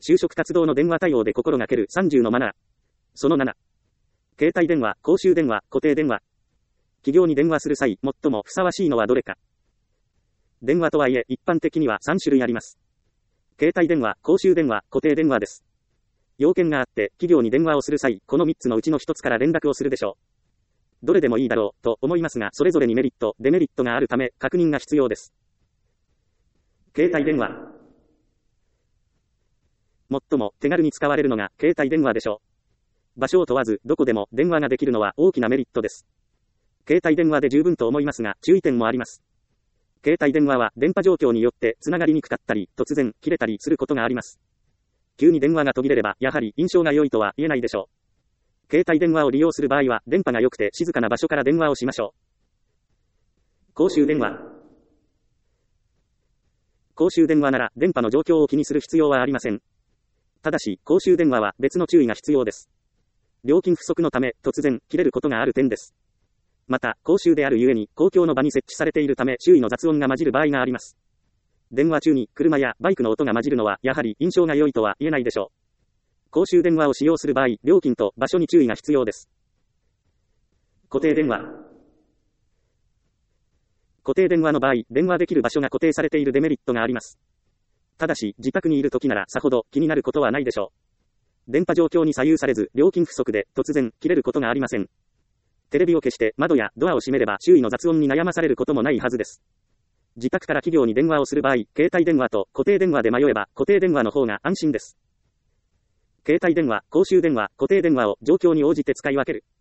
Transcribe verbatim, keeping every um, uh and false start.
就職活動の電話対応で心がけるさんじゅうのマナー。そのなな。携帯電話、公衆電話、固定電話。企業に電話する際、最もふさわしいのはどれか。電話とはいえ、一般的にはさん種類あります。携帯電話、公衆電話、固定電話です。要件があって、企業に電話をする際、このみっつのうちのひとつから連絡をするでしょう。どれでもいいだろう、と思いますが、それぞれにメリット、デメリットがあるため、確認が必要です。携帯電話。最も手軽に使われるのが携帯電話でしょう。場所を問わず、どこでも電話ができるのは大きなメリットです。携帯電話で十分と思いますが、注意点もあります。携帯電話は電波状況によってつながりにくかったり、突然切れたりすることがあります。急に電話が途切れれば、やはり印象が良いとは言えないでしょう。携帯電話を利用する場合は、電波が良くて静かな場所から電話をしましょう。公衆電話。公衆電話なら、電波の状況を気にする必要はありません。ただし、公衆電話は別の注意が必要です。料金不足のため、突然切れることがある点です。また、公衆であるゆえに、公共の場に設置されているため、周囲の雑音が混じる場合があります。電話中に、車やバイクの音が混じるのは、やはり印象が良いとは言えないでしょう。公衆電話を使用する場合、料金と場所に注意が必要です。固定電話。固定電話の場合、電話できる場所が固定されているデメリットがあります。ただし、自宅にいる時ならさほど気になることはないでしょう。電波状況に左右されず、料金不足で突然切れることがありません。テレビを消して窓やドアを閉めれば周囲の雑音に悩まされることもないはずです。自宅から企業に電話をする場合、携帯電話と固定電話で迷えば固定電話の方が安心です。携帯電話、公衆電話、固定電話を状況に応じて使い分ける。